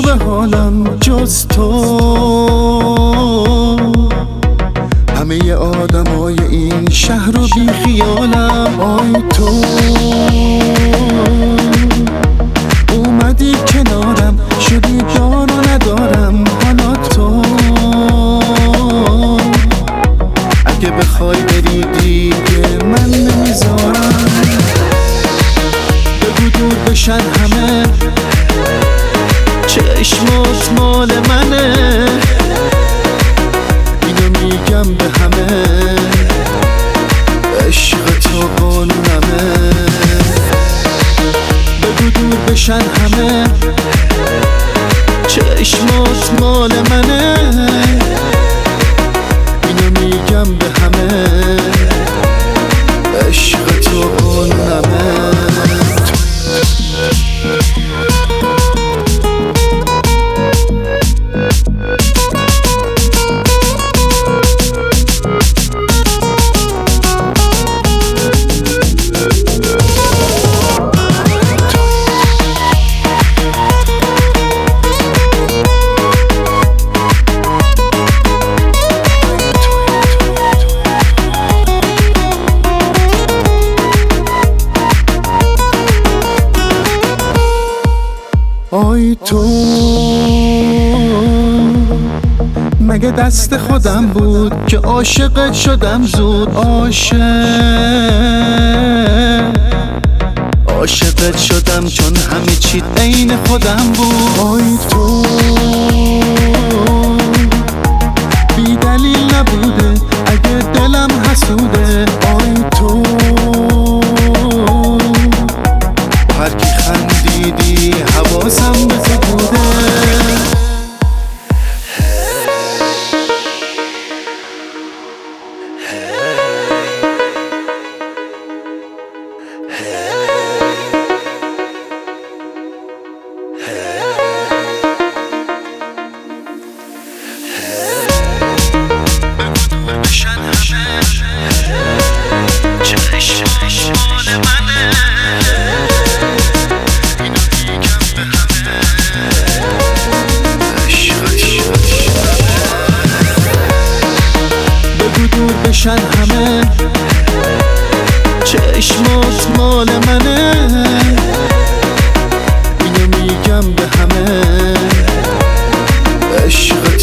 به حالم جز تو. همه آدمای این شهر رو بی خیالم. آی تو اومدی کنارم، شدی دار و ندارم. حالا تو اگه بخوای بری دیگه من نمیذارم. بگو دور بشن همه، چشمات مال منه. اینو میگم به همه، عشق تو قانونمه. بگو دور بشن همه، چشمات مال منه. اینو میگم به همه، عشق تو قانونمه. آی تو مگه دست خودم بود که عاشقت شدم زود. عاشقت شدم چون همه چی عین خودم بود. آی تو بی دلیل نبوده اگه دلم حسوده. آی تو هر کی خندیدی حواسم به تو بوده. بشن همه، چشمات مال منه. اینو میگم به همه، عشق